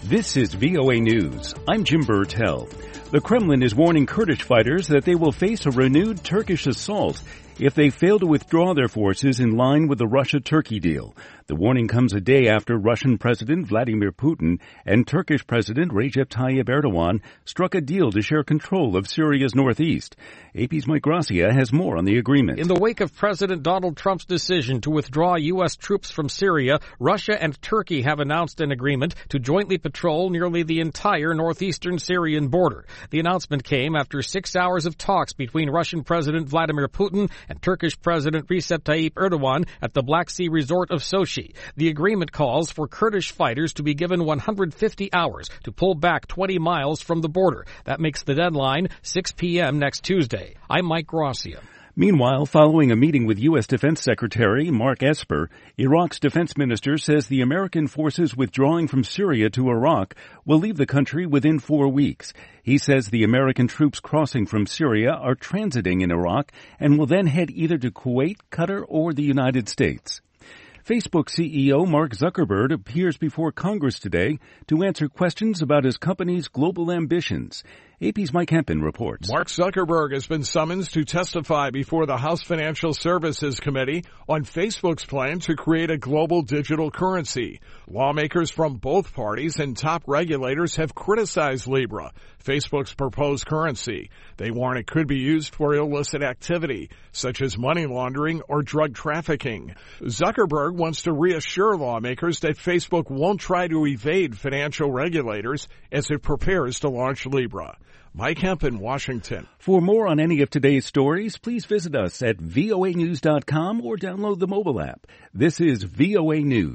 This is VOA News. I'm Jim Burtell. The Kremlin is warning Kurdish fighters that they will face a renewed Turkish assault if they fail to withdraw their forces in line with the Russia-Turkey deal. The warning comes a day after Russian President Vladimir Putin and Turkish President Recep Tayyip Erdogan struck a deal to share control of Syria's northeast. AP's Mike Gracia has more on the agreement. In the wake of President Donald Trump's decision to withdraw U.S. troops from Syria, Russia and Turkey have announced an agreement to jointly patrol nearly the entire northeastern Syrian border. The announcement came after 6 hours of talks between Russian President Vladimir Putin and Turkish President Recep Tayyip Erdogan at the Black Sea resort of Sochi. The agreement calls for Kurdish fighters to be given 150 hours to pull back 20 miles from the border. That makes the deadline 6 p.m. next Tuesday. I'm Mike Gracia. Meanwhile, following a meeting with U.S. Defense Secretary Mark Esper, Iraq's defense minister says the American forces withdrawing from Syria to Iraq will leave the country within 4 weeks. He says the American troops crossing from Syria are transiting in Iraq and will then head either to Kuwait, Qatar, or the United States. Facebook CEO Mark Zuckerberg appears before Congress today to answer questions about his company's global ambitions. AP's Mike Hempen reports. Mark Zuckerberg has been summoned to testify before the House Financial Services Committee on Facebook's plan to create a global digital currency. Lawmakers from both parties and top regulators have criticized Libra, Facebook's proposed currency. They warn it could be used for illicit activity, such as money laundering or drug trafficking. Zuckerberg wants to reassure lawmakers that Facebook won't try to evade financial regulators as it prepares to launch Libra. Mike Hemp in Washington. For more on any of today's stories, please visit us at voanews.com or download the mobile app. This is VOA News.